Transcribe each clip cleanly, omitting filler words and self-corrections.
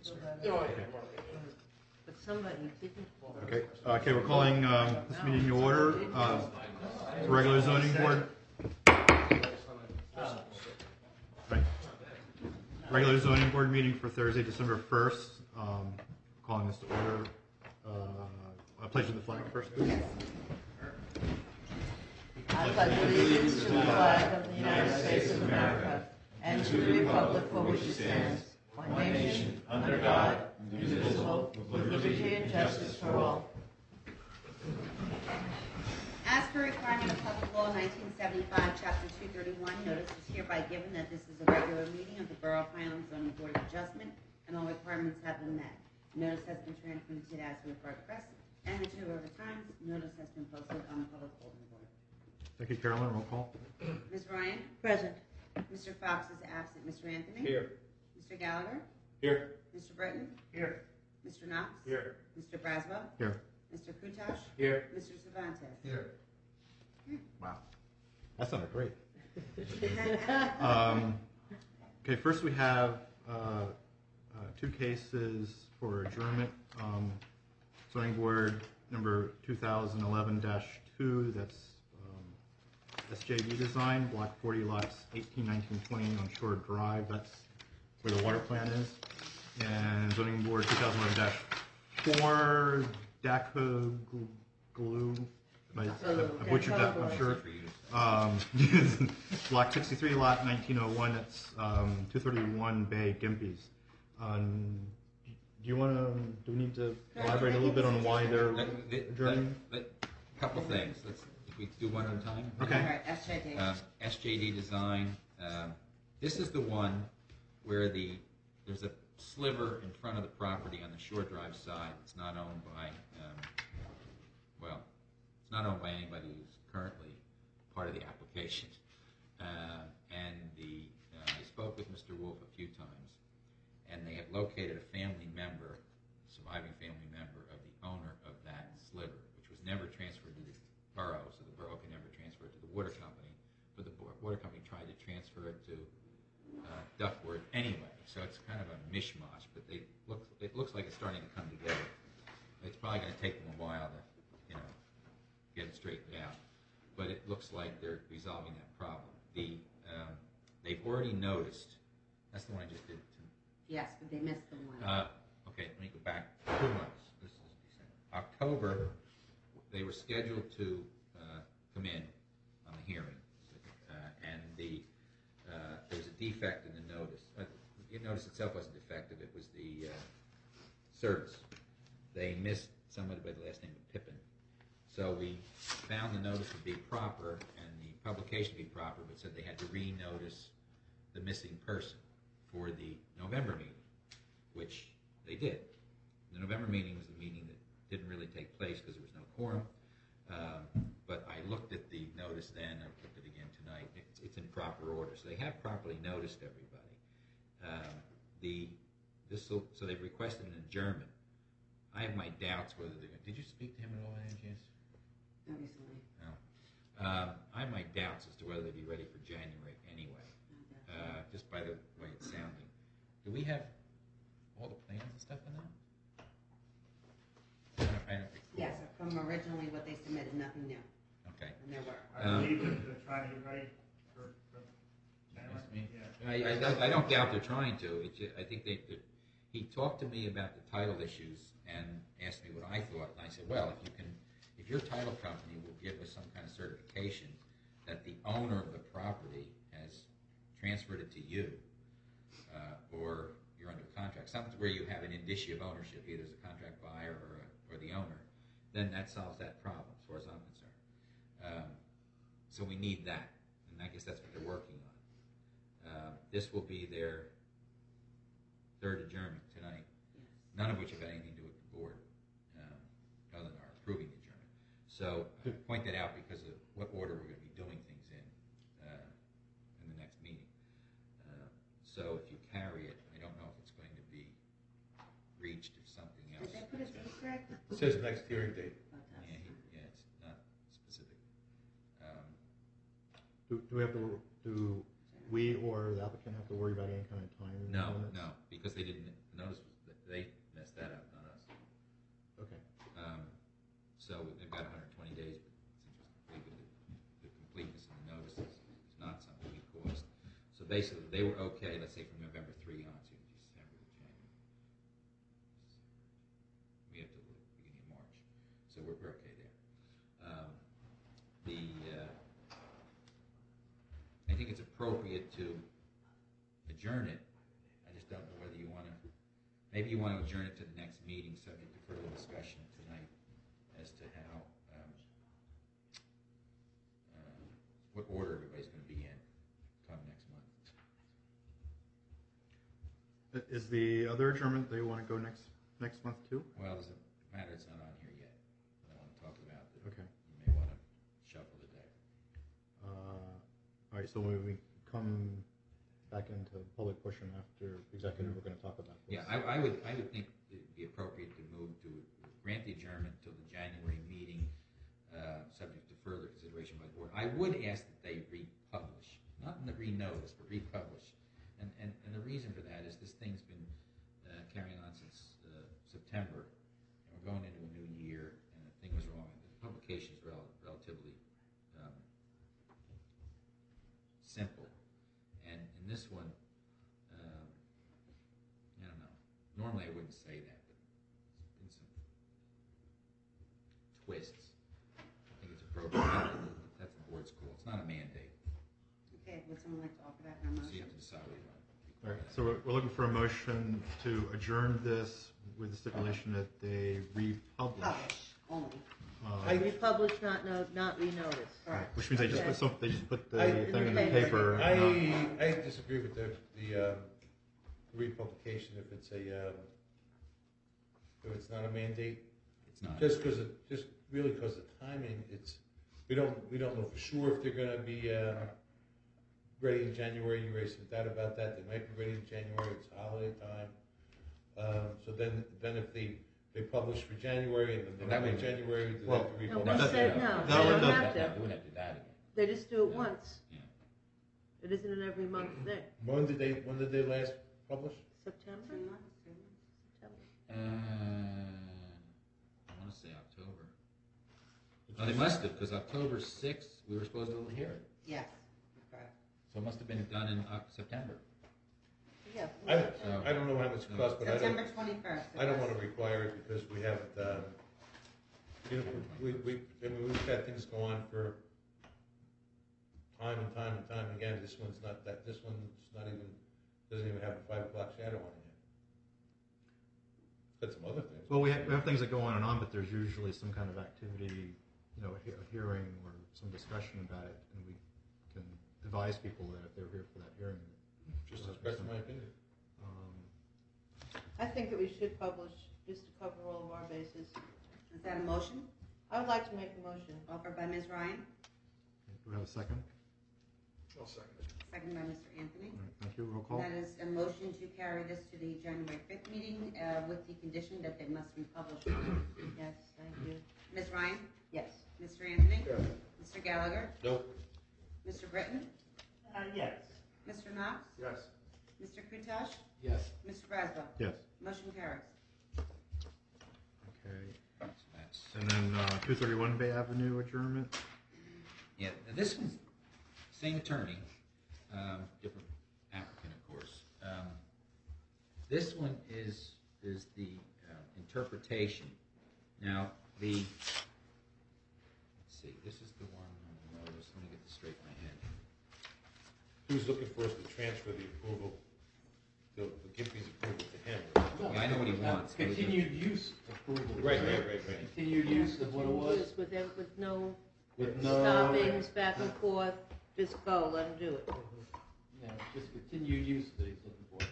But somebody didn't fall. Okay. Okay, we're calling this meeting to order. Regular zoning board. Right. Regular zoning board meeting for Thursday, December 1st. Calling this to order. A pledge of the flag first, please. I pledge allegiance to the flag of the United States of America and to the republic for which it stands, one nation, under God, indivisible, with liberty and justice for all. As per requirement of Public Law 1975, Chapter 231, notice is hereby given that this is a regular meeting of the Borough of Highland Zoning Board of Adjustment, and all requirements have been met. Notice has been transmitted as required press, and the two other times, notice has been posted on the Public Bulletin Board. Thank you, Carolyn. Roll call. Ms. Ryan? Present. Mr. Fox is absent. Mr. Anthony? Here. Mr. Gallagher? Here. Mr. Britton? Here. Mr. Knox? Here. Mr. Braswell? Here. Mr. Kutosh? Here. Mr. Cervantes? Here. Wow. That sounded great. Okay, first we have two cases for adjournment. Zoning Board number 2011-2, that's SJD Design, Block 40, lots 18, 19, 20 on Shore Drive. That's where the water plant is. And Zoning Board 2011-4, Daco Glue. I butchered that, I'm sure. Block 63, lot 1901, that's 231 Bay Gimpy's. Do we need to elaborate a little bit on why they're adjourning? A couple things. We do one at a time. Okay. All right, SJD. SJD Design. This is the one where there's a sliver in front of the property on the Shore Drive side. It's not owned by, it's not owned by anybody who's currently part of the application. I spoke with Mr. Wolf a few times, and they have located a surviving family member of the owner of that sliver, which was never transferred to the borough, so the borough could never transfer it to the water company, but the water company tried to transfer it to Duckworth anyway, so it's kind of a mishmash, but it looks like it's starting to come together. It's probably going to take them a while to get it straightened out, but it looks like they're resolving that problem. They've already noticed, that's the one I just did. Yes, but they missed the one. Okay, let me go back 2 months. This is December. October, they were scheduled to come in on the hearing, and there was a defect in the notice. The notice itself wasn't defective, it was the service. They missed somebody by the last name of Pippin. So we found the notice to be proper and the publication to be proper, but said they had to re-notice the missing person for the November meeting, which they did. The November meeting was the meeting that didn't really take place because there was no quorum. But I looked at the notice then, I looked at it again tonight. It's in proper order. So they have properly noticed everybody. So they've requested an adjournment. I have my doubts whether they're going to... Did you speak to him at all by any chance? Not recently. No. I have my doubts as to whether they'd be ready for January anyway, just by the way it's sounding. Do we have all the plans and stuff in that? I don't recall. Yes, from originally what they submitted, nothing new. Okay. And there were. I believe they're trying to get ready for January. I don't doubt they're trying to. I think he talked to me about the title issues and asked me what I thought, and I said, well, if your title company will give us some kind of certification that the owner of the property has transferred it to you, or you're under contract, something where you have an indicia of ownership, either as a contract buyer or the owner, then that solves that problem, as far as I'm concerned. So we need that, and I guess that's what they're working on. This will be their third adjournment tonight, none of which have had anything to do with the board, other than our approving the adjournment. So I point that out because of what order we're going to be doing things in the next meeting. So if you carry it, I don't know if it's going to be reached if something else. Did they put a date correct? It says next hearing date. Yeah, it's not specific. Do we or the applicant have to worry about any kind of time? No, because they didn't. The notice was that basically, they were okay, let's say from November 3 on to December, January. We have to look at the beginning of March. So we're okay there. I think it's appropriate to adjourn it. I just don't know whether you want to, maybe you want to adjourn it to the next meeting, subject to further discussion tonight as to how, what order everybody's going to be in come next month. Is the other adjournment they want to go next month too? Well, there's a matter that's not on here yet that I want to talk about that Okay. you may want to shuffle today. All right, so when we come back into public portion after executive, we're going to talk about this. Yeah, I would think it'd be appropriate to move to grant the adjournment till the January meeting, subject to further consideration by the board. I would ask that they republish, not in the renotice, but republish. And the reason for that is this thing's been carrying on since September, and we're going into a new year, and the thing was wrong. The publication is relatively simple, and in this one, I don't know. Normally I wouldn't say that, but there's been some twists. I think it's appropriate. That's the board's call. It's not a mandate, Okay, would someone like to offer that in a so you motion? have to decide what you want. All right, so we're looking for a motion to adjourn this with the stipulation that they republish. Publish only. Republish, not renotice. Correct. Which means they just put the I- thing in the Okay. paper. I disagree with the republication if it's not a mandate. It's not. Just really because of timing, we don't know for sure if they're going to be ready in January. You raised some doubt about that. They might be ready in January. It's holiday time. So then if they publish for January and then That in would- January, they Well, have to No, republish. we said no. that They would- don't have They to. wouldn't have to do that again. They just do it once. Yeah. It isn't an every month thing. When did they last publish? September? 3 months, 3 months. September. I want to say October. Oh, they must have, because October 6th, we were supposed to hear it. Yes, correct. So it must have been done in September. Yeah. I don't know how much it costs, but September 21st. I don't want to require it because we haven't, we've got things go on for time and time again. This one's not even, doesn't even have a 5 o'clock shadow on it yet. It's got some other things. Well, we have things that go on and on, but there's usually some kind of activity, a hearing or some discussion about it, and we can advise people that if they're here for that hearing. Just expressing my opinion. I think that we should publish just to cover all of our bases. Is that a motion? I would like to make a motion. Offered by Ms. Ryan, Do we have a second? I'll second it. second by Mr. Anthony. All right, thank you. Roll call. That is a motion to carry this to the January 5th meeting with the condition that they must republish. Yes, thank you. Ms. Ryan, Yes. Mr. Anthony, Yes. Mr. Gallagher, Nope. Mr. Britton, Yes. Mr. Knox, Yes. Mr. Kutosh, Yes. Mr. Braswell. Yes. Motion carries. Okay. So that's, And then 231 Bay Avenue adjournment. yeah, this one's same attorney, different applicant, of course. This one is the interpretation. Now, let's see, this is the one on the notice. Let me get this straight in my head. Who's looking for us to transfer the approval, the Gimpy's approval to him? Yeah, I know what he wants. Continued use approval. Right. Continued use of what it was. Just with no With no. stoppings, back and forth, just go, let him do it. Yeah, just continued use that he's looking for.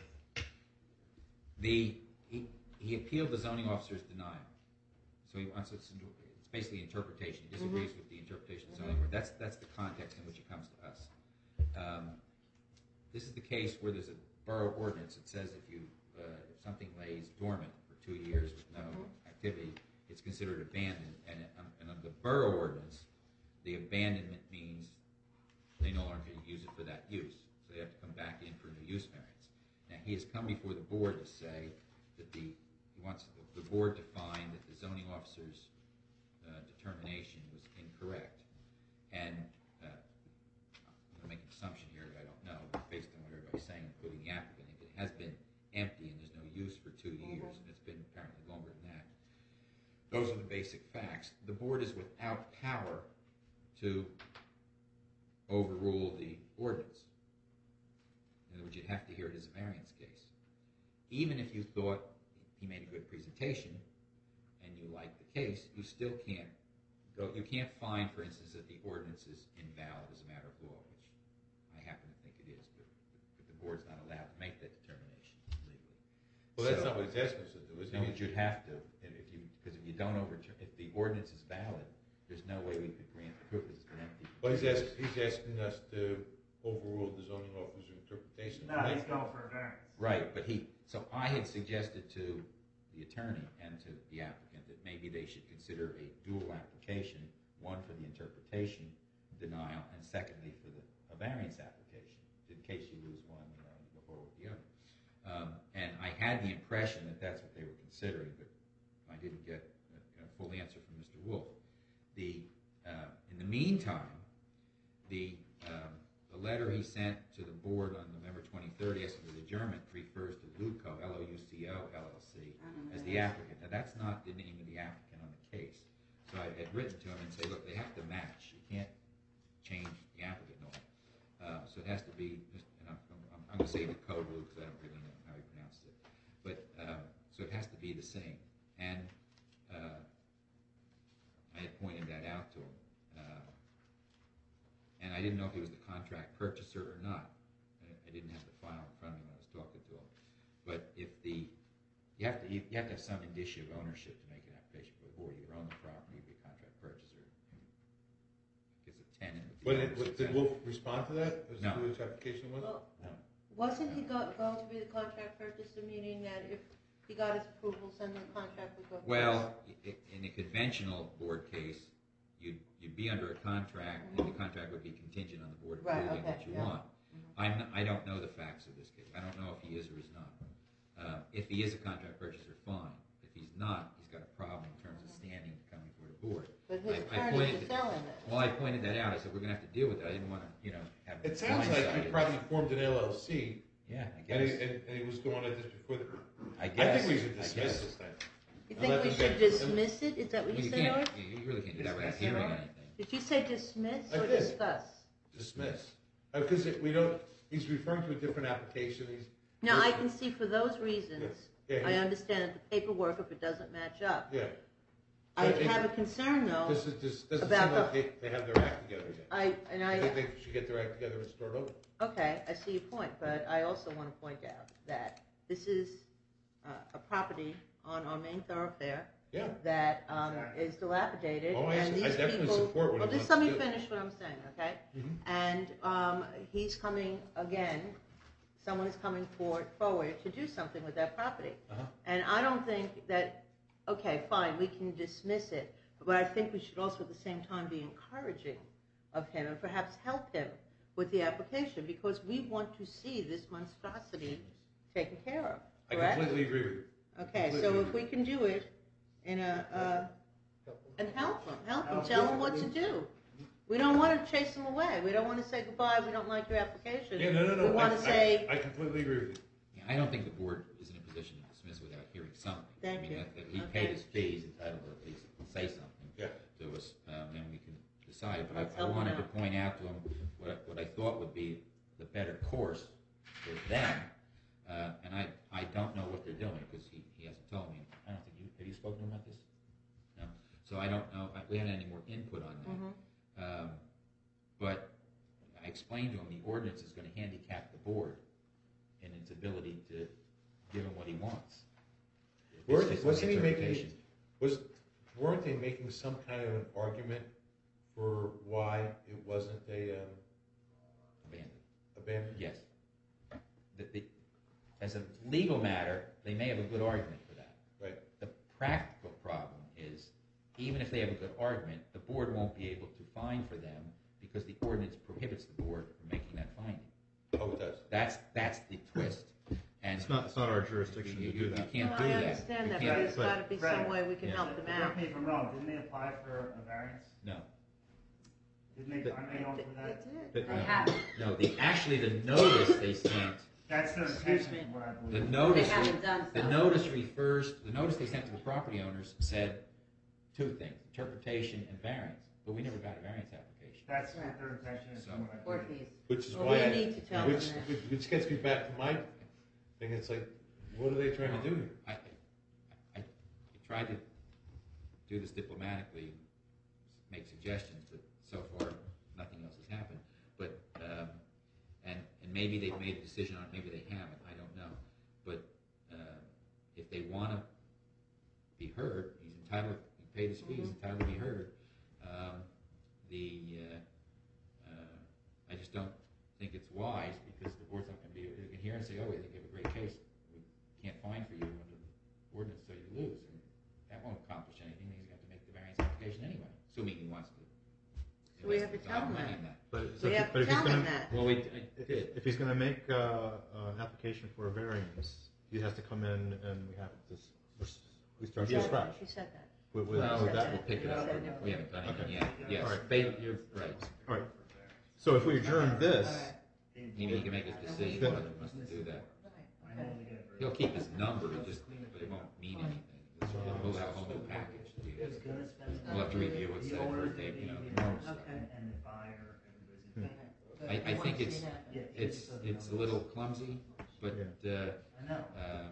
He appealed the zoning officer's denial. So he wants it's basically interpretation. He disagrees with the interpretation of the zoning board. That's the context in which it comes to us. This is the case where there's a borough ordinance that says if something lays dormant for 2 years with no activity, it's considered abandoned. And under the borough ordinance, the abandonment means they no longer can use it for that use. So they have to come back in for a new use variance. Now, he has come before the board to say that he wants the board to find that the zoning officer's determination was incorrect. And I'm going to make an assumption here that I don't know, but based on what use for 2 years, and it's been apparently longer than that. Those are the basic facts. The board is without power to overrule the ordinance. In other words, you'd have to hear it as a variance case. Even if you thought he made a good presentation and you liked the case, you still can't go. You can't find, for instance, that the ordinance is invalid as a matter of law, which I happen to think it is, but the board's not allowed to make that determination legally. Well, that's not what he's asking us to do, is No, it? but you'd have to, because if you don't overturn, if the ordinance is valid, there's no way we could grant the proof it's been empty. Well, he's asking us to overrule the zoning officer's interpretation. No, he's going for a variance. Right, but so I had suggested to the attorney and to the applicant that maybe they should consider a dual application, one for the interpretation denial, and secondly for a variance application, in case you lose one, you go forward with the other. And I had the impression that that's what they were considering, but I didn't get a full answer from Mr. Wolf. In the meantime, the letter he sent to the board on November 23rd asking for the adjournment refers to Luco, L-O-U-C-O, LLC, as the applicant. Now, that's not the name of the applicant on the case. So I had written to him and say, look, they have to match. You can't change the applicant name. So it has to be, and I'm going to say the code Luke because I don't really know how he pronounced it. But so it has to be the same. And I had pointed that out to him. And I didn't know if he was the contract purchaser or not. I didn't have the file in front of me when I was talking to him. But if you have to have some indicia of ownership to make an application for the board. Either own the property or be a contract purchaser. I guess a tenant. Did Wolf respond to that? As No. to which application it was? Well, No. wasn't he going to be the contract purchaser, meaning that if he got his approvals, then the contract would go? Well, in a conventional board case, you'd be under a contract, and the contract would be contingent on the board Right, approving okay, what you yeah. want. I don't know the facts of this case. I don't know if he is or is not. If he is a contract purchaser, fine. If he's not, he's got a problem in terms of standing coming before the board. But his I attorney is selling it. Well, I pointed that out. I said we're going to have to deal with it. I didn't want to, have. It sounds like he blindsided. probably formed an LLC, Yeah, I and guess. he was going at this before the. I I guess. think we should I dismiss guess. this thing. You And let think we them should get- dismiss it? Is that what Well, you you said, can't. Art? You really can't do that without Dismiss it, hearing Art? anything. Did you say dismiss I or did. discuss? Dismiss. Because we don't, he's referring to a different application, Now, I can see for those reasons, Yeah, I understand that the paperwork, if it doesn't match up. yeah. I But have a concern, though. This doesn't About seem like they have their act together yet. I think they should get their act together and start over. Okay, I see your point, but I also want to point out that this is a property on our main thoroughfare Yeah. that is dilapidated, Oh, I and see. I these definitely people. support what he Well, just wants let to me do. finish what I'm saying, okay? Mhm. And he's coming again. Someone is coming forward to do something with that property, Uh-huh. and I don't think that. Okay, fine, we can dismiss it, but I think we should also at the same time be encouraging of him and perhaps help him with the application because we want to see this monstrosity taken care of. I Correct? completely agree with you. Okay, so if we can do it in and help them, tell them what to do. We don't want to chase them away. We don't want to say goodbye. We don't like your application. Yeah, no. We want to say I completely agree with you. Yeah, I don't think the board is in a position to dismiss without hearing something. Thank I mean, you. that he Okay. paid his fees, entitled to at least say something Yeah. to us, and we can decide. But Let's I help him wanted to out. point out to him what I thought would be the better course for them, and I don't know what they're doing because he hasn't told me. I don't think have you spoken to him about this? No. So I don't know. We haven't had any more input on that. Mm-hmm. But I explained to him the ordinance is going to handicap the board in its ability to give him what he wants. It's just an Wasn't he making? interpretation. Weren't they making some kind of an argument for why it wasn't abandoned? Yes. As a legal matter, they may have a good argument for that. Right. The practical problem is, even if they have a good argument, the board won't be able to fine for them because the ordinance prohibits the board from making that finding. Oh, it does. That's the twist. And It's not our jurisdiction to do that. You can't Well, do I that. understand You that, but can't- there's got to be some Right. way we can Yeah. help them out. Correct me if I'm wrong, didn't they apply for a variance? No. Didn't they, aren't they going for that? That's it. But- They have. No, actually the notice they sent That's their Excuse intention, me. from what I The believe. notice, They haven't done so. the notice they sent to the property owners said two things, interpretation and variance, but we never got a variance application. That's what their intention is, from what I Court believe. fees. Which is Well, why we I, need to tell them which, that. which gets me back to my thing. It's like, what are they trying to do here? I tried to do this diplomatically, make suggestions, but so far, nothing else has happened. But, and maybe they've made a decision on it, maybe they haven't, I don't know. But if they want to be heard, he's entitled, he paid his fee, he's entitled to be heard. I just don't think it's wise, because the board's not going to be, they can hear and say, oh, we think you have a great case, we can't fine for you under the ordinance, so you lose. And that won't accomplish anything, he's going to have to make the variance application anyway, assuming he wants to. So we have to invest tell him money that. in that. But, We have to if he's tell them gonna, that. Well, I did. if he's gonna make an application for a variance, he has to come in and we have to, we start from scratch. She said that. With Well, that. we'll pick it up. We haven't done anything yet. Yes, All right. you're right. All right. So if we adjourn this, He can make his decision whether he wants to do that. I know they get it very- He'll keep his number, but it won't mean anything. We'll have a whole new package to deal with. We'll have to review it, set it for a date, normal stuff. Okay. And the buyer, everybody's. I think it's a little clumsy, but I know.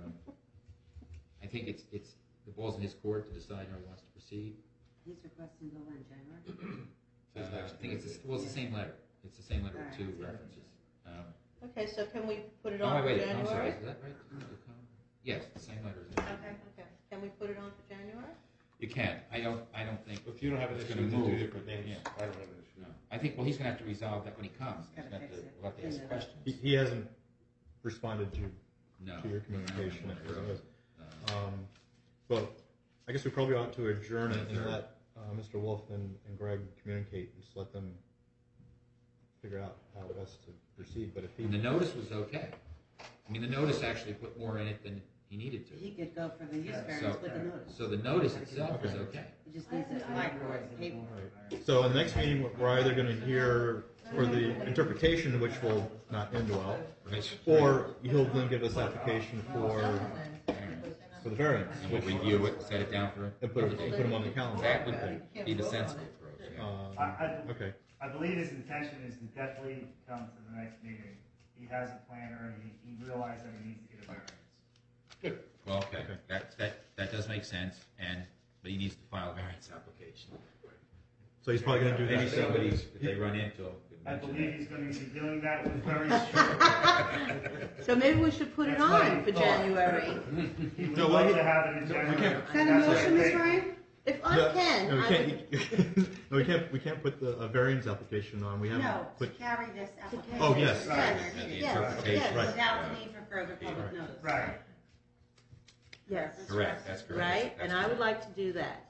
I think it's the ball's in his court to decide how he wants to proceed. He's requesting go in January. I think it's the same letter. It's the same letter with two references. Okay, so can we put it Oh, on for wait, I'm sorry. January? Is that right? Yes, the same letter. Okay. Okay, can we put it on for January? You can. I don't think. If you don't have an It's issue gonna with the two move. different names, Yeah. I don't have an issue. No. I think. Well, he's going to have to resolve that when he comes. He's Gotta gonna have fix to, it. we'll have to ask Yeah. questions. he hasn't responded to No. your communication. No. Well, I guess we probably ought to adjourn it and let Mr. Wolf and Greg communicate, and just let them figure out how best to proceed. But if he, And the notice was okay. I mean, the notice actually put more in it than he needed to. He could go for the use Yeah, variance so- with the notice. So the notice itself was okay. He just needs to apply for it, paper. so in the next meeting, we're either going to hear for the interpretation, which will not end well, or he'll then give us application for the variance, And we'll review it, set it down for and put him on the calendar. That would be the sensible approach. Yeah. Okay. I believe his intention is to definitely come to the next meeting. He has a planner, and he realized that he needs to get a variance. Well, okay, that does make sense, but he needs to file a variance application. So he's probably going to do Maybe that. somebody, if they run into him, could I mention believe that. he's going to be doing that with very short. So maybe we should put it That's what on he for thought. January. He would No, love we- to have it in no, we January. can't. Is that a motion, Ms. Ryan? If I No, can, no, we I can't. No, we can't put the variance application on. We haven't No, to put. carry this application. Oh, yes. to Right. January And the meeting. interpretation. yes. Right. Without the need for further public notice. Right. yes, Correct, that's correct. right, That's and I would correct. like to do that.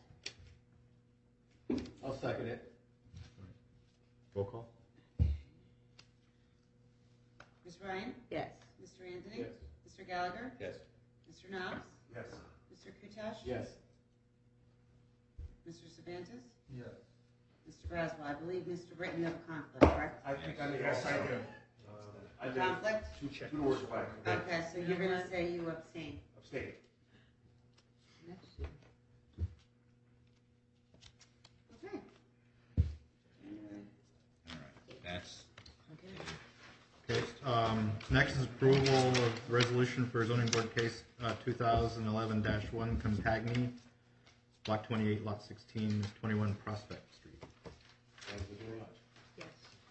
I'll second it. Roll call. Ms. Ryan? Yes. Mr. Anthony? Yes. Mr. Gallagher? Yes. Mr. Knopf? Yes. Mr. Kutesh? Yes. Mr. Cervantes? Yes. Mr. Braswell, I believe Mr. Britton, you have a conflict, correct? I think I yes, I do. Conflict? Two doors back. Okay, so you're gonna say you abstain. Abstain. Okay. All right, that's, Okay. Next is approval of resolution for zoning board case 2011-1 Compagnie, block 28, lot 16, 21 Prospect Street. Thank you very much. Yes.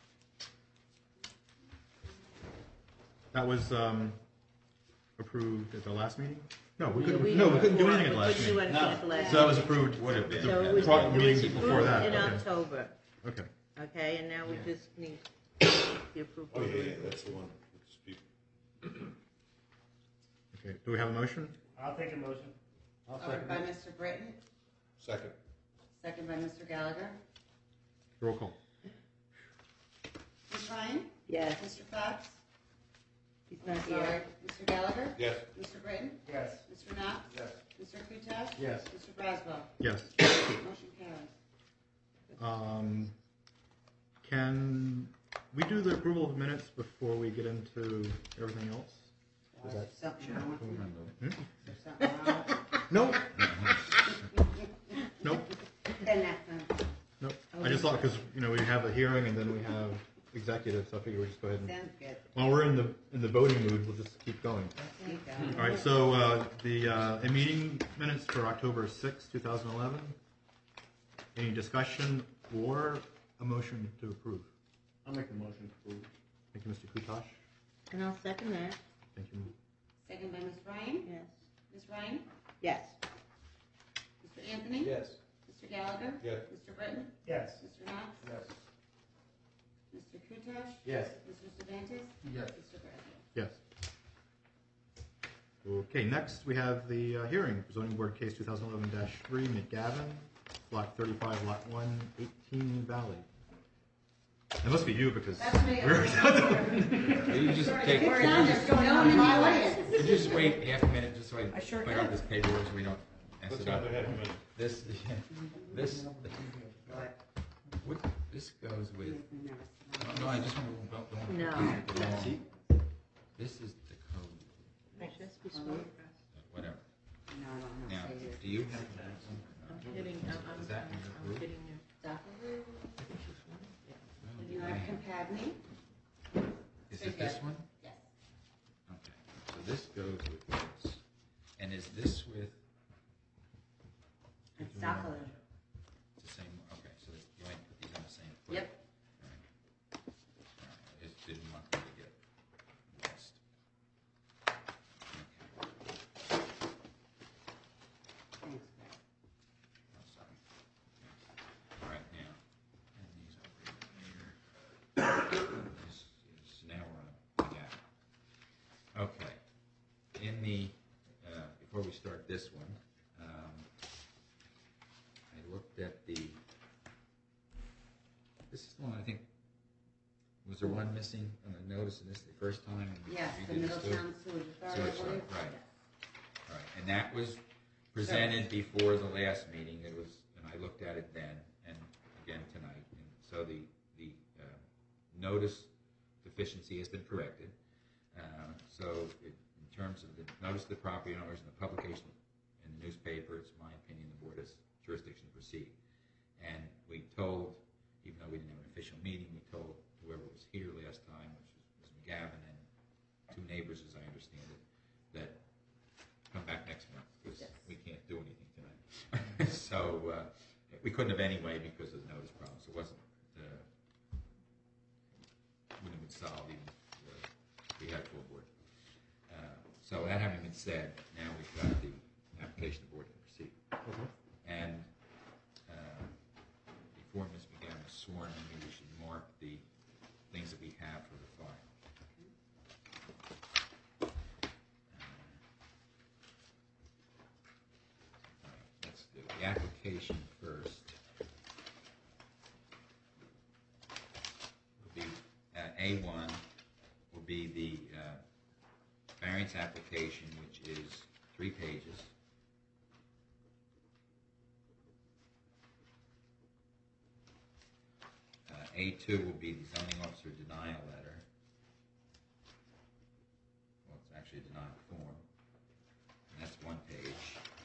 That was approved at the last meeting? No, we We couldn't do anything at the last We couldn't do meeting. anything at the last So that was meeting. approved. would have been. So okay. it was, Pro- it meetings was before approved that, in okay. October, Okay. okay, and now we just need the approval. Oh, yeah, that's the one. with the speaker. Okay. Do we have a motion? I'll take a motion. I'll Offered second by it. Mr. Britton, Second. second by Mr. Gallagher. Roll call. Ms. Ryan? Yes, Mr. Fox? he's I'm not sorry, here. Mr. Gallagher? Yes. Mr. Britton? Yes. Mr. Knopf? Yes. Mr. Kutesh? Yes. Mr. Braswell? Yes. Motion carries. Can we do the approval of minutes before we get into everything else? Is that- Something wrong with Hmm? it? There's something wrong with it? Nope. Nope. Then that's, Nope. I just thought, because, you know, we have a hearing and then we have executive, so I figured we'd just go ahead and, sounds good. while we're in the voting mood, we'll just keep going. There you go. All right, so the meeting minutes for October 6, 2011. Any discussion or a motion to approve? I'll make a motion to approve. Thank you, Mr. Kutosh. And I'll second that. Thank you. Second by Ms. Ryan. Yes. Ms. Ryan? Yes. Mr. Anthony? Yes. Mr. Gallagher? Yes. Mr. Britton? Yes. Mr. Knox? Yes. Mr. Kutosh? Yes. Mr. Cervantes? Yes. Mr. Bradley? Yes. Okay, next we have the hearing, zoning board case 2011-3, McGavin, block 35, lot 1, 18 Valley. It must be you because That's me. we're You just take, We're on, there's no one in the audience. you just wait half a minute just so I I sure clear out can. this paperwork so we don't mess Let's it up. go ahead and This, this goes with, no, I just want to, No. This is the code, Just be smooth. whatever. No, I don't Now, know. Say do you have that? I'm hitting, Is that in your I'm group? hitting you. You are Compagni? Is it this one? Yes. Okay, so this goes with this. And is this with, It's Sacco. it's the same, okay, so you ain't put these on the same foot? Yep. All right, I just didn't want them to get lost. Okay. Thanks, Greg. Oh, sorry. All right, now, and these over here. This is, now we're on, yeah. Okay. In the, before we start this one, I looked at the, this is the one I think, was there one missing on the notice in this the first time? and Yes, we the did this too? Middletown Sewage Authority. Sewage, I believe. right. Yes. All right, and that was presented before the last meeting. It was, and I looked at it then, and again tonight. And so the notice deficiency has been corrected. So in terms of the notice to the property owners and the publication in the newspaper, it's my opinion the board has jurisdiction to proceed. And we told, even though we didn't have an official meeting, we told whoever was here last time, which was McGavin and two neighbors, as I understand it, that come back next month because we can't do anything tonight. So we couldn't have anyway because of the notice problem. So it wasn't wouldn't have been solved even if we had full board. So that having been said, now we've got the application the board can proceed. And before Ms. McGavin is sworn, maybe we should mark the things that we have for the file. All right, let's do the application first. Will be A1 will be the variance application, which is 3 pages. A2 will be the zoning officer denial letter. Well, it's actually a denial form. And that's 1 page.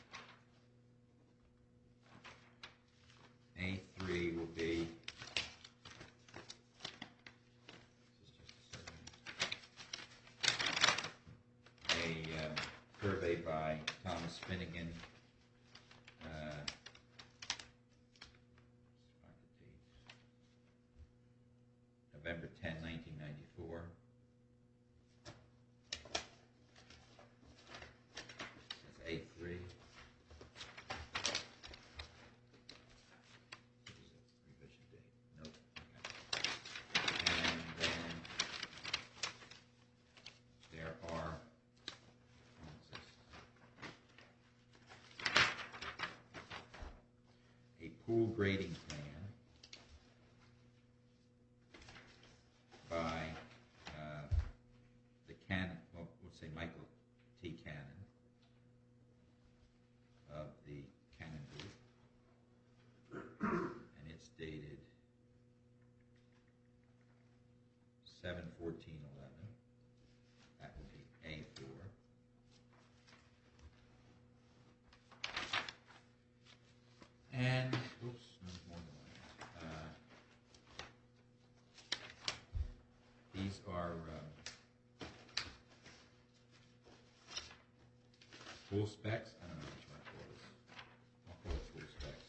A3 will be a survey by Thomas Finnegan. November 10, 1994. That's A3. Revision date. Nope. Okay. And then there are, what is this? A pool grading plan by the Cannon, well, we'll say Michael T. Cannon of the Cannon Group, and it's dated 7/14/11. That will be A4. our pool specs. I don't know which one to call this. I'll call it pool specs.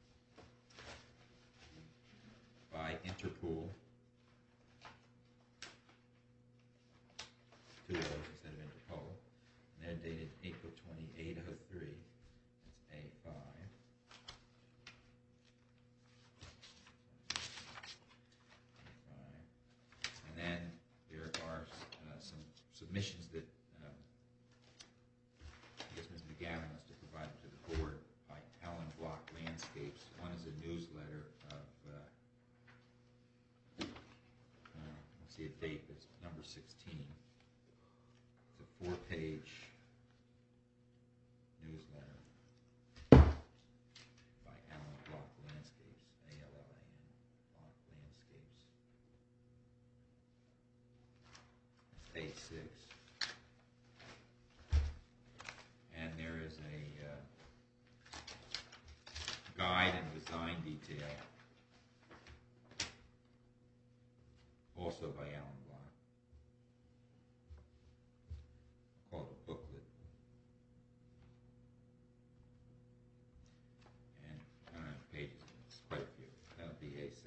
By Interpool. 2 O's instead of Interpol. And they're dated April 28, 03. That's A5. And then there are some submissions that I guess Ms. McGowan wants to provide to the board by Alan Block Landscapes. One is a newsletter of, let's see a date, it's number 16. It's a 4-page newsletter by Alan Block Landscapes, A-L-L-A-N, Block Landscapes. It's A6. And there is a guide and design detail, also by Alan Block. I'll call it a booklet. And I don't know how many pages, it's quite a few. That'll be A7.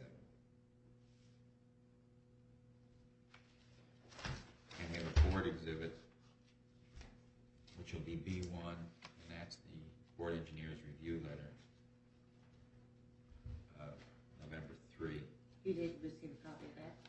And we have a board exhibit, which will be B1, and that's the board engineer's review letter of November 3. You did receive a copy of that?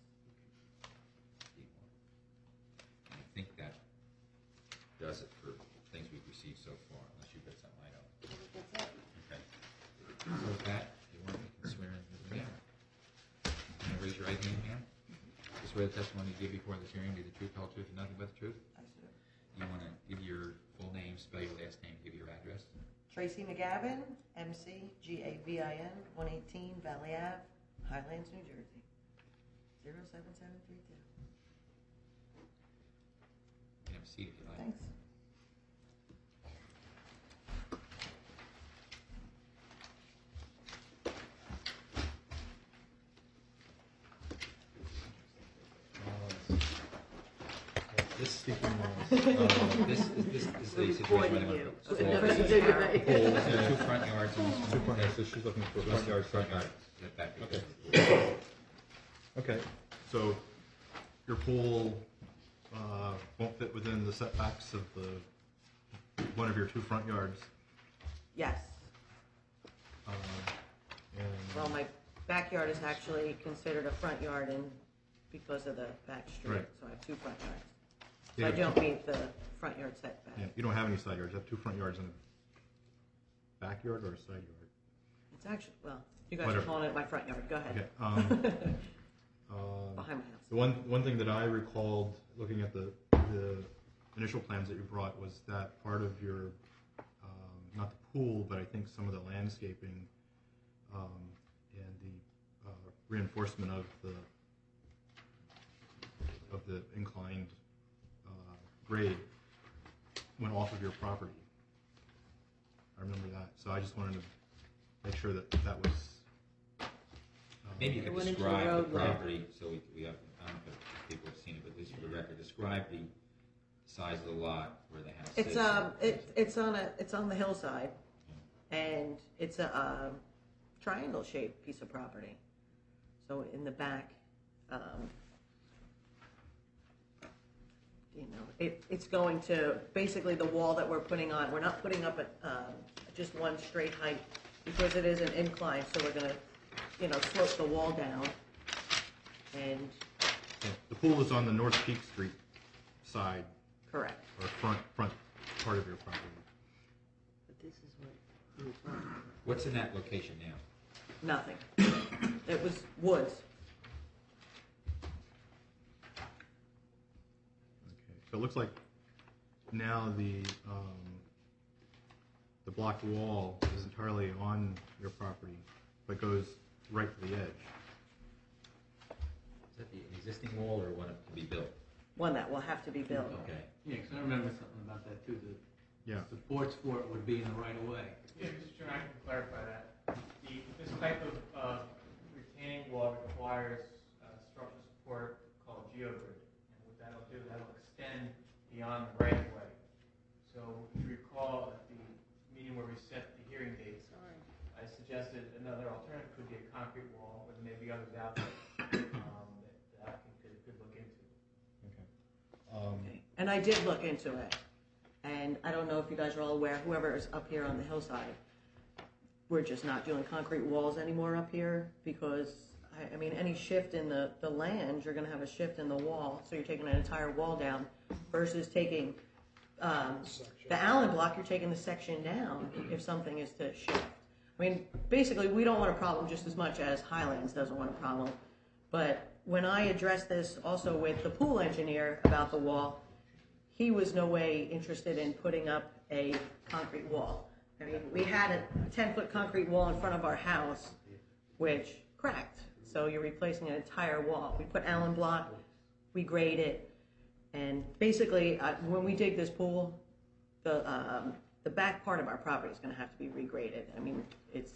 B1. And I think that does it for things we've received so far, unless you've got something I don't. I think that's it. Okay. So with that, you want me to swear in Ms. McGowan? Can you raise your right hand, ma'am? You swear the testimony you give before this hearing be the truth, whole truth, and nothing but the truth? I do. You want to give your full name, spell your last name, give your address? Tracy McGavin, MC, Gavin, 118 Valley Ave, Highlands, New Jersey, 07732. You can have a seat if you like. Thanks. This Speaking of, this is a situation Recording when you. So Okay, this nothing is to do our with pool. me. there's 2 front yards and this 2 one. front yards, so she's looking for front yard setback. Setback. Okay. Okay, so your pool won't fit within the setbacks of one of your 2 front yards. Yes. And Well, my backyard is actually considered a front yard and because of the back street, Right. so I have 2 front yards. So Yeah. I don't meet the front yard setback. yeah, you don't have any side yards. You have 2 front yards and a backyard or a side yard. It's actually, well, you guys are Whatever. calling it my front yard. Go ahead. Okay. Behind my house. The one thing that I recalled looking at the initial plans that you brought was that part of your not the pool, but I think some of the landscaping and the reinforcement of the inclined grade went off of your property. I remember that, so I just wanted to make sure that was. Maybe you It could went into the describe the roadway. property, so we have, I don't know if people have seen it, but at least for the record, describe the size of the lot where the house is. It's on the hillside, and it's a triangle shaped piece of property. So in the back, it's going to basically the wall that we're putting on. We're not putting up just one straight height because it is an incline. So we're going to, slope the wall down, and Yeah, the pool is on the North Peak Street side correct. or front part of your property. But this is what What's in that location now? nothing. It was woods. Okay, so it looks like now the blocked wall is entirely on your property, but goes right to the edge. Is that the existing wall or one to be built? One that will have to be built. Okay. Yeah, because I remember something about that too, the Yeah. supports for it would be in the right of way. Yeah, Mr. Chairman, I can clarify that. This type of retaining wall requires structural support called GeoGrid. And what that'll do, that'll extend beyond the right of way. So if you recall at the meeting where we set the hearing dates, I suggested another alternative could be a concrete wall, or there may be others out there that the applicant could look into. And I did look into it, and I don't know if you guys are all aware, whoever is up here on the hillside, we're just not doing concrete walls anymore up here because, I mean, any shift in the land, you're going to have a shift in the wall, so you're taking an entire wall down versus taking the Allen block, you're taking the section down if something is to shift. I mean, basically, we don't want a problem just as much as Highlands doesn't want a problem. But when I addressed this also with the pool engineer about the wall, he was no way interested in putting up a concrete wall. I mean, we had a 10-foot concrete wall in front of our house, which cracked. So you're replacing an entire wall. We put Allen block, we grade it, and basically, when we dig this pool, the back part of our property is going to have to be regraded. I mean, it's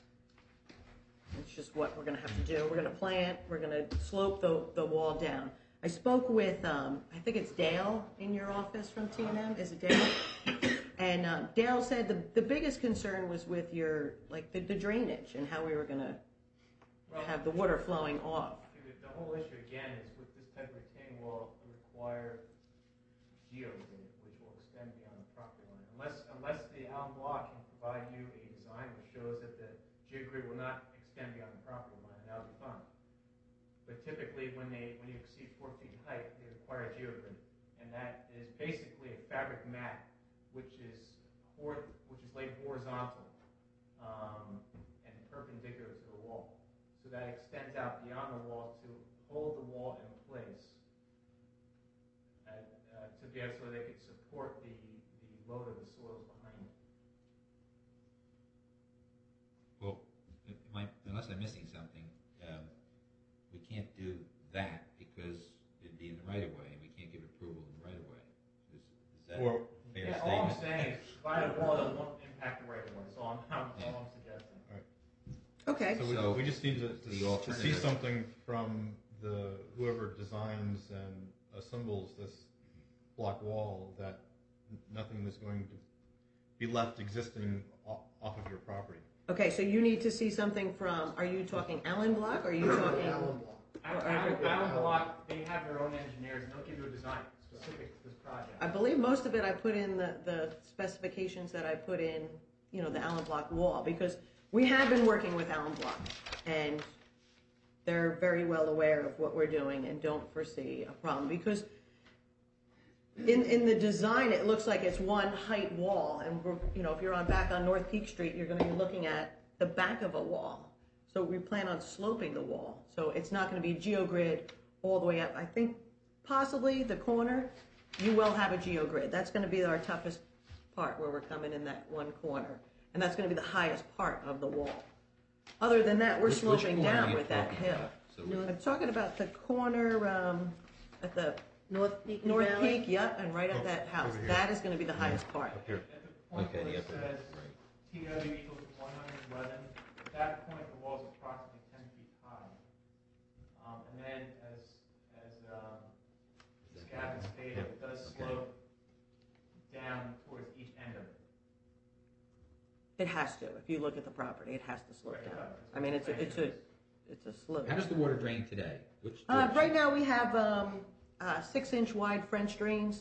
just what we're going to have to do. We're going to plant, we're going to slope the wall down. I spoke with, I think it's Dale in your office from T&M. Is it Dale? And Dale said the biggest concern was with your, like, the drainage and how we were going to have the water flowing off. The whole issue, again, is with this type of retaining wall, it requires GeoGrid, which will extend beyond the property line. Unless the Allen block can provide you a design which shows that the GeoGrid will not extend beyond the property line, and that'll be fine. But typically, when you exceed 4 feet in height, they require GeoGrid, and that is basically a fabric mat, which is laid horizontal and perpendicular to the wall. So that extends out beyond the wall to hold the wall in place, to be able so they could support the load of the soils behind it. Well, unless I'm missing something, we can't do that because it'd be in the right of way, and we can't give approval in the right of way. Is that a fair Yeah, statement? all I'm saying is provide a wall that won't impact the right of way. That's all I'm suggesting. Okay. So we just need to the see alternative. something from whoever designs and assembles this block wall that nothing is going to be left existing off of your property. Okay, so you need to see something from, are you talking Allen block, or are you talking? Allen block. Allen block, they have their own engineers, and they'll give you a design specific to this project. I believe most of it I put in the specifications that I put in, the Allen block wall, because we have been working with Allen block, and they're very well aware of what we're doing and don't foresee a problem, because in the design it looks like it's one height wall, and if you're back on North Peak Street, you're going to be looking at the back of a wall. So we plan on sloping the wall, so it's not going to be GeoGrid all the way up. I think possibly the corner, you will have a GeoGrid. That's going to be our toughest part, where we're coming in that one corner, and that's going to be the highest part of the wall. Other than that, we're Which sloping corner are down you with that talking hill. about? So I'm talking about the corner at the North Peak and North Valley? Peak, yep, and right at that house. Over here. That is going to be the highest part. Up here. At the point Okay, where the it upper, says right. TW equals 111, at that point the wall is approximately 10 feet high. And then as Gavin stated, it does slope down towards each end of it. It has to. If you look at the property, it has to slope Right, down. right. I mean, it's a slope. How does the water drain today? Which Right now we have 6-inch wide French drains.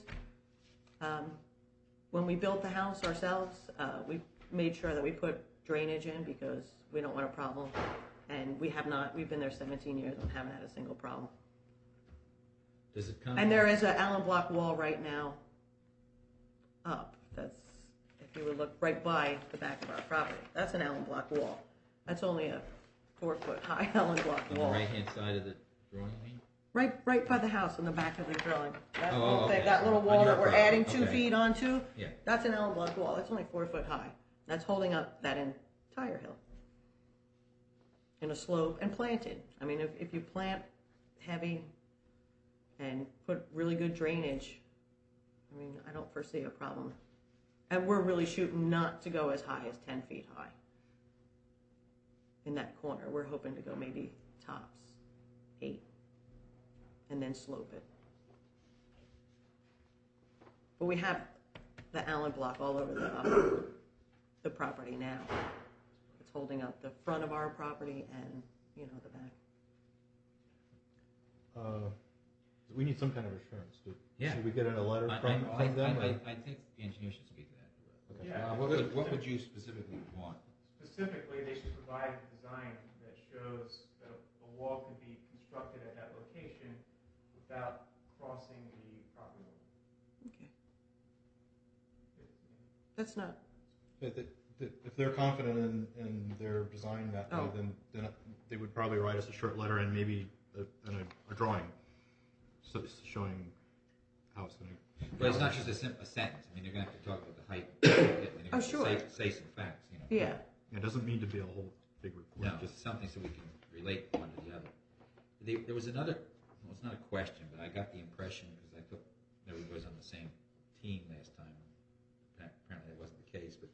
When we built the house ourselves, we made sure that we put drainage in because we don't want a problem. And we have not. We've been there 17 years and haven't had a single problem. Does it come? And there is an Allen block wall right now up. That's, if you would look right by the back of our property, that's an Allen block wall. That's only a 4-foot high Allen block on the wall. right-hand side of the drawing, you mean? Right by the house in the back of the drawing. That Oh, whole thing, okay. that little On wall your that we're property, adding 2 okay. feet onto, Yeah. that's an Allen block wall. It's only 4 foot high. That's holding up that entire hill in a slope and planted. I mean, if you plant heavy and put really good drainage, I mean, I don't foresee a problem. And we're really shooting not to go as high as 10 feet high in that corner. We're hoping to go maybe tops 8. and then slope it. But we have the Allen block all over the property now. It's holding up the front of our property and, the back. We need some kind of assurance. Yeah. Should we get a letter from them? I think the engineer should speak to that. Okay. Yeah. What would you specifically want? Specifically, they should provide a design that shows that a wall could be constructed at that location without crossing the property line. Okay. That's not, If they're confident in their design that way, Oh. then they would probably write us a short letter and maybe a drawing showing how it's going to. But it's not just a sentence. I mean, they're going to have to talk about the height. They're gonna Oh, have to sure. Say some facts. yeah. It doesn't need to be a whole big report. No, just something so we can relate one to the other. There was another. Well, it's not a question, but I got the impression because I thought everybody was on the same team last time. Apparently, that wasn't the case, but.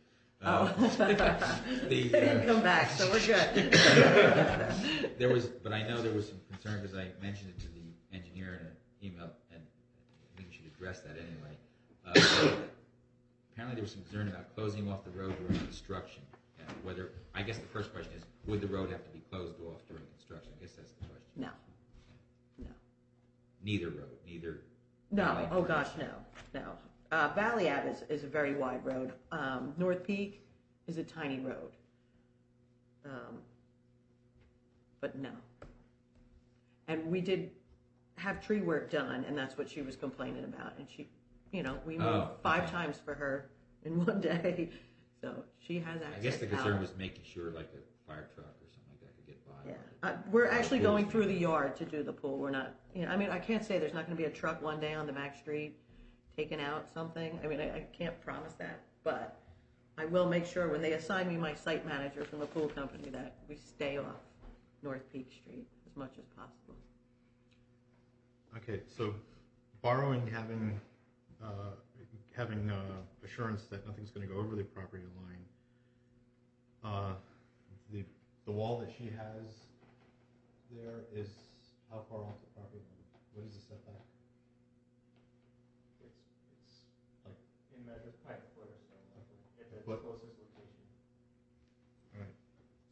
They didn't come back, so we're good. But I know there was some concern because I mentioned it to the engineer in an email, and I think we should address that anyway. Apparently, there was some concern about closing off the road during construction. Whether I guess the first question is, would the road have to be closed off during construction? I guess that's the question. No. Neither road, neither. No, oh gosh, no. Valley Ave is a very wide road. North Peak is a tiny road. But no. And we did have tree work done, and that's what she was complaining about. And she, we moved 5 times for her in one day. So she has access. I guess the concern out. was making sure like a fire truck or something like that could get by. Yeah, we're actually going through the yard to do the pool. We're not, I mean, I can't say there's not going to be a truck one day on the back street taking out something. I mean, I can't promise that, but I will make sure when they assign me my site manager from the pool company that we stay off North Peak Street as much as possible. Okay, so having assurance that nothing's going to go over the property line. The wall that she has there is how far off the property line? What is the setback? It's like in measures by a foot or so, at the Foot? closest location. All right.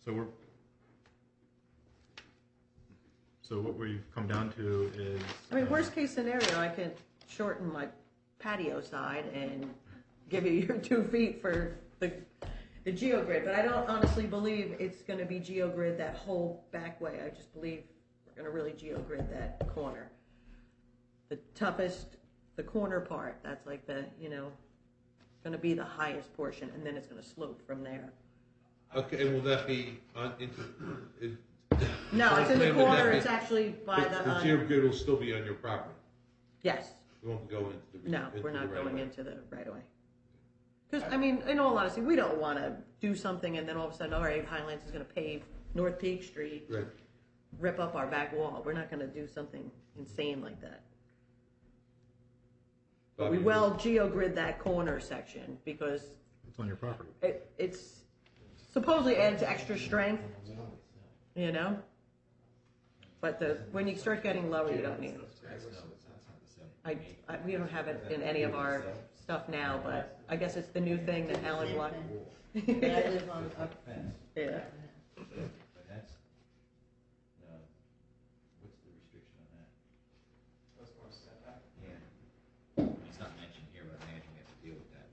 So what we've come down to is. I mean, worst case scenario, I can shorten my patio side and give you your 2 feet for the geogrid, but I don't honestly believe it's going to be geogrid that whole back way. I just believe we're going to really geogrid that corner. The toughest, the corner part, that's like the, going to be the highest portion, and then it's going to slope from there. Okay, and will that be No, it's in the corner. It's actually by the the. geogrid will still be on your property. Yes. We won't go into the. No, into we're the not right going way. into the right of way. Because, I mean, in all honesty, we don't want to do something and then all of a sudden, all right, Highlands is going to pave North Peak Street, Right. rip up our back wall. We're not going to do something insane like that. But we will geogrid that corner section because It's on your property. it's supposedly adds extra strength, But when you start getting lower, you don't need it. We don't have it in any of our stuff now, but I guess it's the new thing that Alan Block. Yeah. But that's, what's the restriction on that? As far as setback. Yeah. It's not mentioned here, but I imagine you have to deal with that.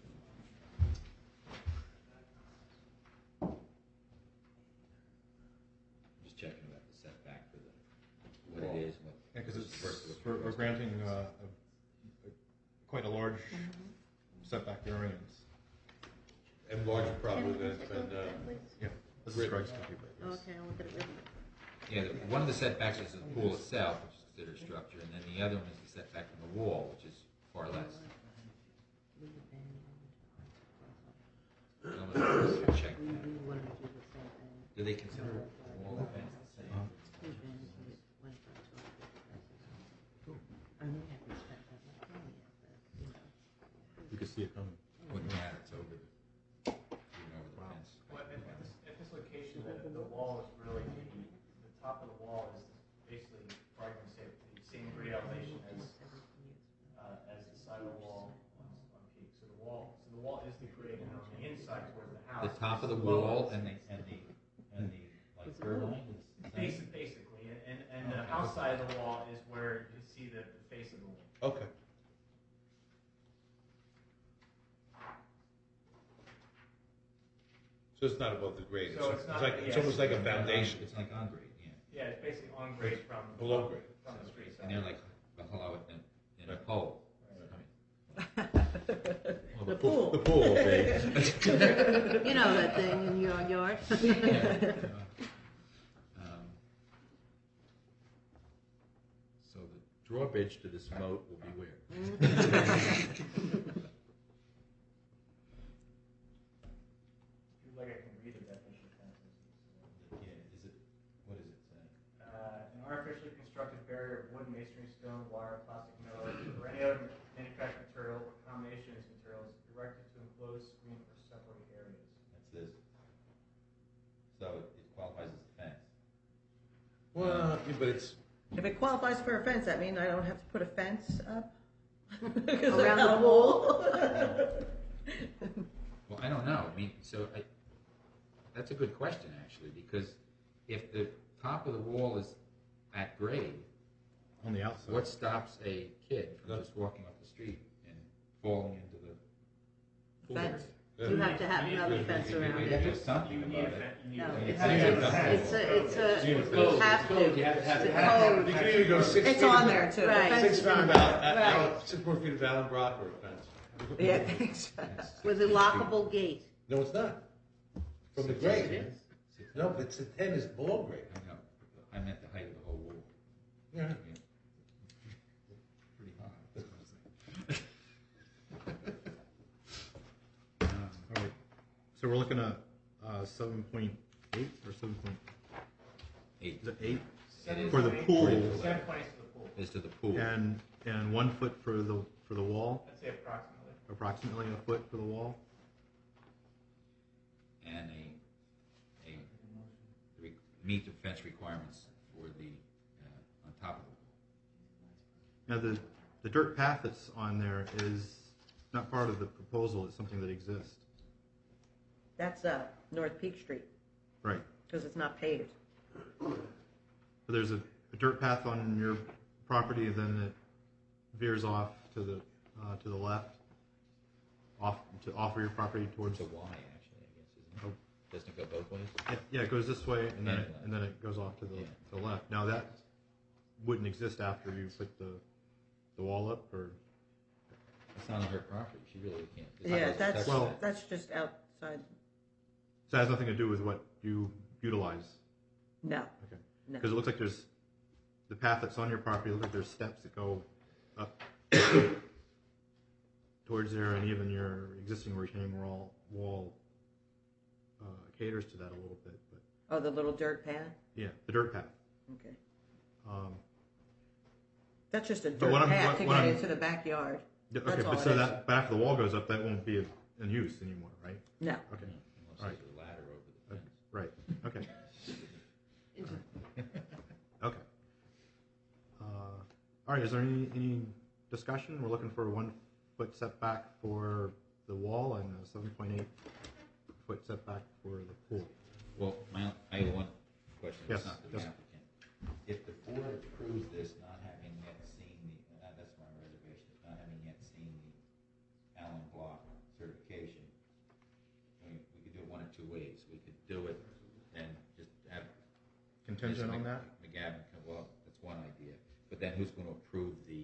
I'm just checking about the setback for what it is, what. Yeah, because versus what we're you're granting quite a large setback variance. And larger probably than, Yeah, this is Greg's copy, but yes. Okay, I'll look at it. Yeah, one of the setbacks is the pool itself, which is considered a structure, and then the other one is the setback from the wall, which is far less. Check that. Do they consider wall and fence the same? You can see it coming. Wouldn't matter, it's over the, even over the fence. Well, at this location, the wall is really, the top of the wall is basically, for argument's sake, the same The top of the wall and the like curb line is the same? Basically, and the outside of the wall is where you see the face of the wall. Okay. So it's not above the grade. So it's not- it's yes. almost like a foundation. It's like on grade, yeah. Yeah, it's basically on grade from Below grade. from the street side. And they're like below it in a pole. Well, The pool. The pool will be. You know that thing in your yard? So the drawbridge to this moat will be where? If you'd like, I can read the definition of fences. Yeah, what does it say? An artificially constructed barrier of wood, masonry, stone, wire, plastic, metal, or any other manufactured material or combination of these materials erected to enclose, screen, or separate areas. That's this. So it qualifies as a fence. Well, yeah, but it's, If it qualifies for a fence, that means I don't have to put a fence up? Around the pool? Well, I don't know. I mean, that's a good question actually, because if the top of the wall is at grade, On the outside. what stops a kid from just walking up the street and falling into the pool? Fence. You have to have another fence around You it. have to do something about it. No, It's it's have to. You have to have It's it. a code. you can either go 6 It's feet. on there too. Right. 6 feet of Right. 6 more feet of Allen Brock or a fence. Yeah, exactly. With a lockable gate. No, it's not. From the grade. No, but it's the 10 is below grade. I know. I meant the height of the whole wall. Yeah. Pretty high. All right. So we're looking at 7.8 or 7. Eight Is it 8? Seven For the point- pool. 7 points to the pool. is to the pool. And 1 foot for the wall, I'd say approximately. approximately a foot for the wall. And meet the fence requirements for the on top of the wall. Now the dirt path that's on there is not part of the proposal. It's something that exists. That's North Peak Street, Right. because it's not paved. But there's a dirt path on your property, and then it veers off to the left, off of your property towards. It's a Y actually, I guess, isn't it? Doesn't it go both ways? Yeah, it goes this way, and then Yeah. and then it goes off to the Yeah. to the left. Now that wouldn't exist after you put the wall up, or It's not on her property. She really can't. Yeah, that's Well- that's just outside. so it has nothing to do with what you utilize. No, Okay. no. Because it looks like there's the path that's on your property. It looks like there's steps that go up towards there, and even your existing retaining wall caters to that a little bit. But Oh, the little dirt path. yeah, the dirt path. Okay, Um, that's just a But dirt what I'm- path what- to what get I'm- into the backyard. okay, That's all but it so is. that but after the wall goes up, that won't be in use anymore, right? No. Okay. Unless Right. there's a ladder over the fence. Right. Okay. Okay. All right. Is there any discussion? We're looking for a 1 foot setback for the wall and a 7.8 foot setback for the pool. Well, I have one question. Yes, It's not the yes. applicant. If the board approves this, not having yet seen that's my reservation, not having yet seen the Allen Block certification, we could do it one of two ways. We could do it and just have Contingent on that? McGavin come, well, that's one idea. But then who's going to approve the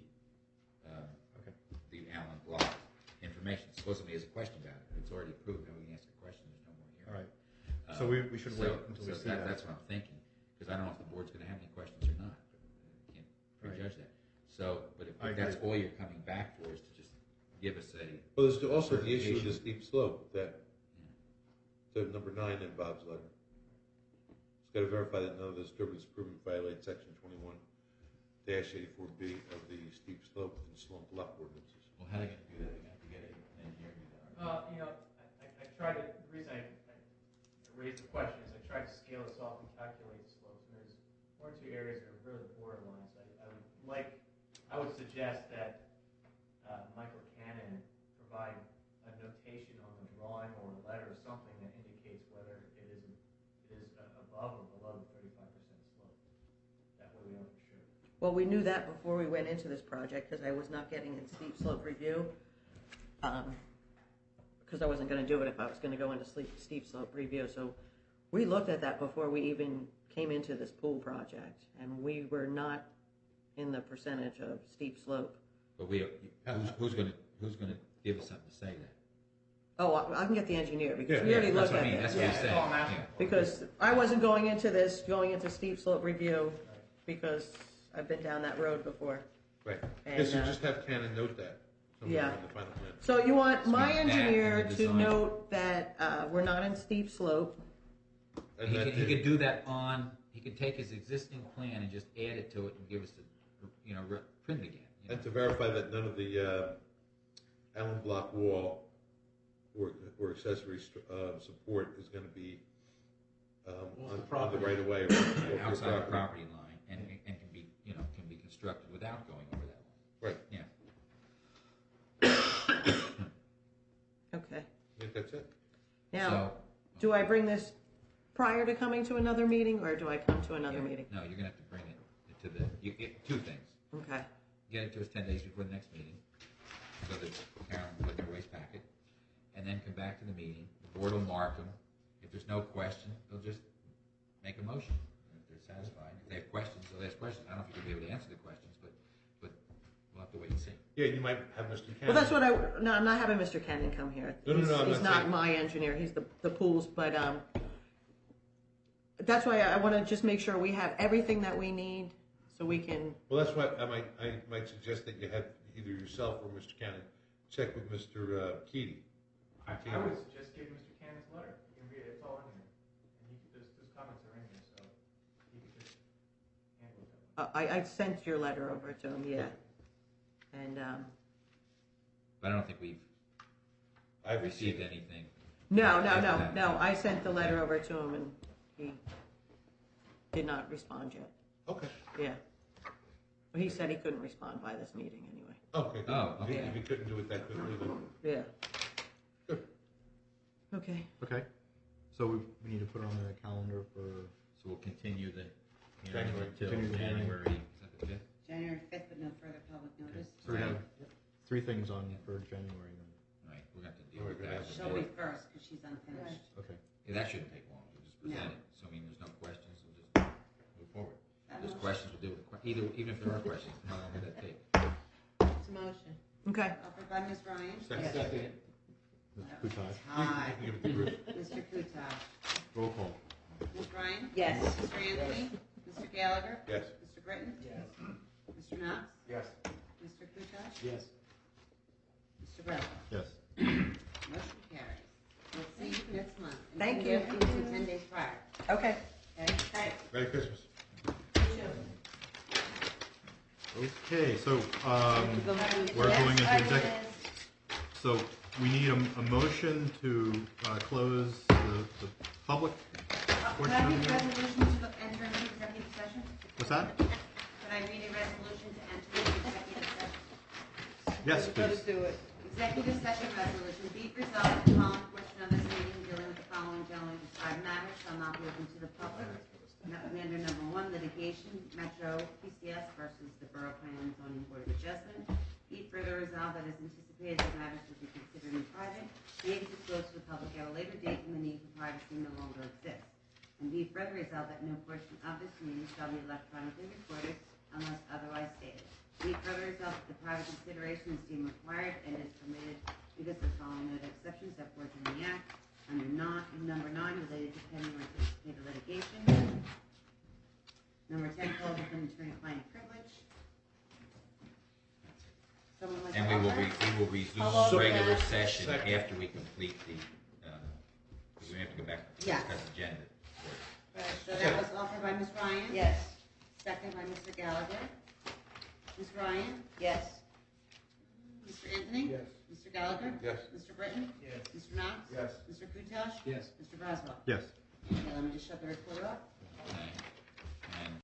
Allen Block information? Supposedly there's a question about it. It's already approved. Now we can ask a question. There's no more All hearing. right. So we should wait until we see that. That's what I'm thinking, because I don't know if the board's going to have any questions or not. I can't prejudge that. So, but if I that's agree. all you're coming back for is to just give us a, Well, there's also the issue of the steep slope, that, to number 9 in Bob's letter. It's got to verify that none of the disturbance improvement violates section 21-84B of the steep slope and slump lot ordinances. well, how are they going to do that? They're going to have to get an engineer to do that. I tried to, the reason I raised the question is I tried to scale this off and calculate the slopes, and there's one or two areas that are really borderline. So I would suggest that Michael Cannon provide a notation on the drawing or a letter or something that indicates Well, we knew that before we went into this project, because I was not getting a steep slope review. Because I wasn't gonna do it if I was gonna go into steep slope review, so we looked at that before we even came into this pool project, and we were not in the percentage of steep slope. But who's gonna give us something to say that? Oh, I can get the engineer, because we Yeah, already That's looked what I at mean, that's this. what he's That's all I'm saying, asking yeah. for. Because I wasn't going into steep slope review, because I've been down that road before. Right. And, Yes, so just have Canon note that. somewhere yeah. in the final plan. So you want my Between that engineer and the to design. note that we're not in steep slope. And He that could the- do that he could take his existing plan and just add it to it and give us the, print again. And to verify that none of the Allen block wall or accessory support is going to be on the right of way or off your Outside the property line and can be constructed without going over that line. Right. Yeah. Okay. I think that's it. Now, So, do I bring this prior to coming to another meeting, or do I come to another yeah, meeting? No, you're gonna have to bring it to two things. Okay. Get it to us 10 days before the next meeting, so that Karen will put in her waste packet, and then come back to the meeting. The board will mark them. If there's no question, they'll just make a motion. If they're satisfied, if they have questions, they'll ask questions. I don't know if you'll be able to answer the questions, but we'll have to wait and see. Yeah, you might have Mr. Canon. Well, that's what no, I'm not having Mr. Kenyon come here. No, I'm He's not not saying- my engineer. He's the pools, but that's why I want to just make sure we have everything that we need, so we can. Well, that's why I might suggest that you have either yourself or Mr. Cannon check with Mr. Keating. I would suggest give Mr. Cannon's letter. You can read it, it's all in here. And those comments are in here, so he could just handle it that way. I sent your letter over to him, yeah, and But I don't think we've I've received anything. no. I sent the letter over to him, and he did not respond yet. Okay. Yeah, well, he said he couldn't respond by this meeting anyway. Okay. Good. Oh, okay. If you couldn't do it that quickly, then Yeah. Good. Okay. Okay. So we need to put it on the calendar for. So we'll continue the hearing January. until Continue the hearing. January, is that the 5th? January 5th, but no further public notice. So we have 3 things on for January. Then. Right, we're going to have to deal We're with gonna that. have- She'll be first, because she's unfinished. Okay. Yeah, that shouldn't take long, we'll just present No. it, so there's no questions, we'll just move forward. That There's motion- questions, we'll deal with even if there are questions, how long will that take? It's a motion. Okay. Offered by Ms. Ryan. second. Mr. Kutaj. Aye. You can give it to Bruce. Mr. Kutas. Roll call. Ms. Ryan. Yes. Mr. Anthony. Mr. Gallagher. Yes. Mr. Britton. Yes. Mr. Knox. Yes. Mr. Kutas. Yes. Mr. Bradley. Yes. Motion carries. We'll see you next month. And Thank can you. get into 10 days prior. Okay. Okay? Merry Christmas. Okay. So we're going into executive. So we need a motion to close the public Could portion I of read the a meeting. resolution to enter into executive session? What's that? Could I read a resolution to enter into executive session? Yes, please. do it. Executive session resolution, be it resolved, the following portion of this meeting dealing with the following generally described matters shall not be open to the public. Under number 1, litigation, Metro PCS versus the Borough Plan and Zoning Board of Adjustment. Be it further resolved that it is anticipated that matters will be considered in private, may be disclosed to the public at a later date when the need for privacy no longer exists. And be it further resolved that no portion of this meeting shall be electronically recorded unless otherwise stated. Be it further resolved that the private consideration is deemed required and is permitted because of the following noted exceptions set forth in the Act. Under number 9, related to pending or anticipated litigation. Number 10, calls within attorney-client privilege. Someone like to And we offer? will resume How long regular is that? session Second. after we complete because we have to go back to Yes. discuss agenda. So that was offered by Ms. Ryan? Yes. Second by Mr. Gallagher. Ms. Ryan? Yes. Mr. Anthony? Yes. Mr. Gallagher? Yes. Mr. Britton? Yes. Mr. Knox? Yes. Mr. Kutosh? Yes. Mr. Braswell? Yes. Okay, let me just shut the recorder off. Okay.